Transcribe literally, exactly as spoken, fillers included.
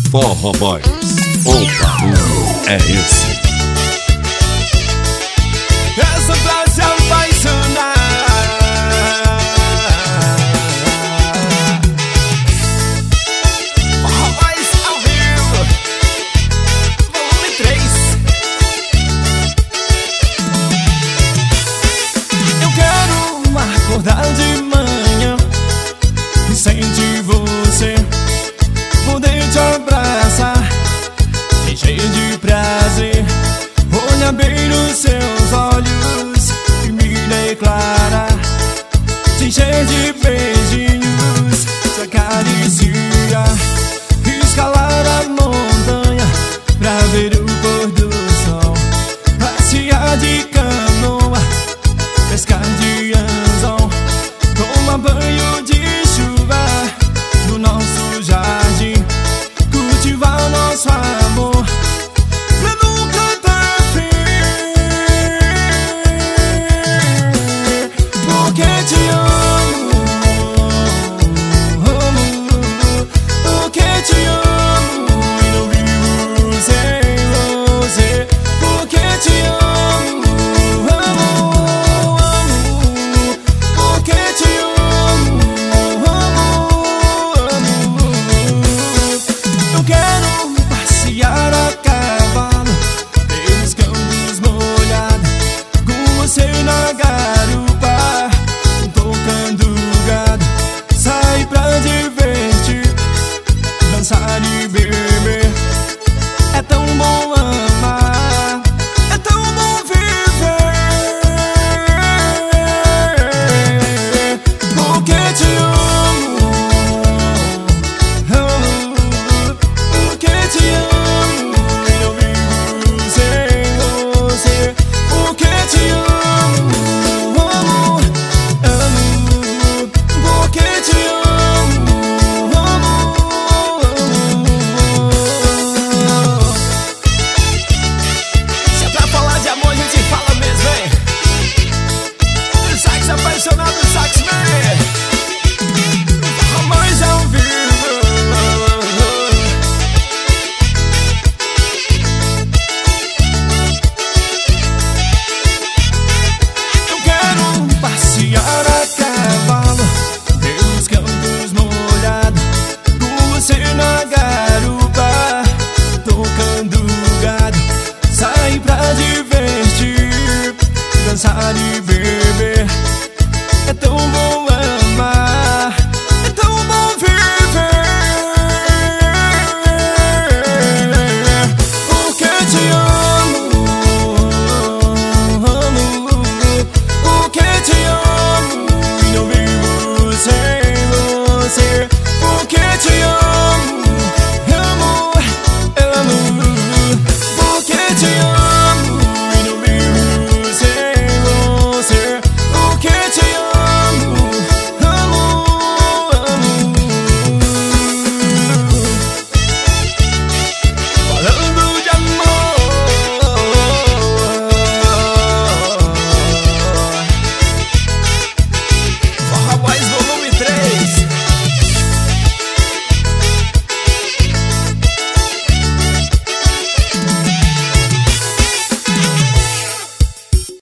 Forró Boys, o barulho é esse. Essa pra se apaixonar. Forró Boys ao vivo, volume três. Eu quero acordar de manhã e sentir você, poder te abraçar, cheio de prazer, olhar bem nos seus olhos e me declarar, te encher de beijinhos, te acariciar, escalar a montanha pra ver o pôr do sol, passear de canoa, pescar de anzol, tomar banho de chuva no nosso jardim, cultivar nosso amor pra nunca ter fim. Porque te amo, amo, porque te amo e não vivo sem você. Porque te amo, amo, amo, porque te amo, amo, amo. Eu quero passear a cavalo pelos campos molhados, com você na garupa, tocando gado, sair pra divertir, dançar e beber. É tão bom amar, é tão bom viver. Porque te amo, amo, porque te amo e não vivo sem você. Porque te amo, amo, amo, porque te amo, amo, amo. Se é pra falar de amor, a gente fala mesmo, hein? Sax apaixonado, sax man. Amores ao vivo. Eu quero passear a cavalo pelos campos molhados, com você na garupa, tocando gado, sair pra divertir, dançar e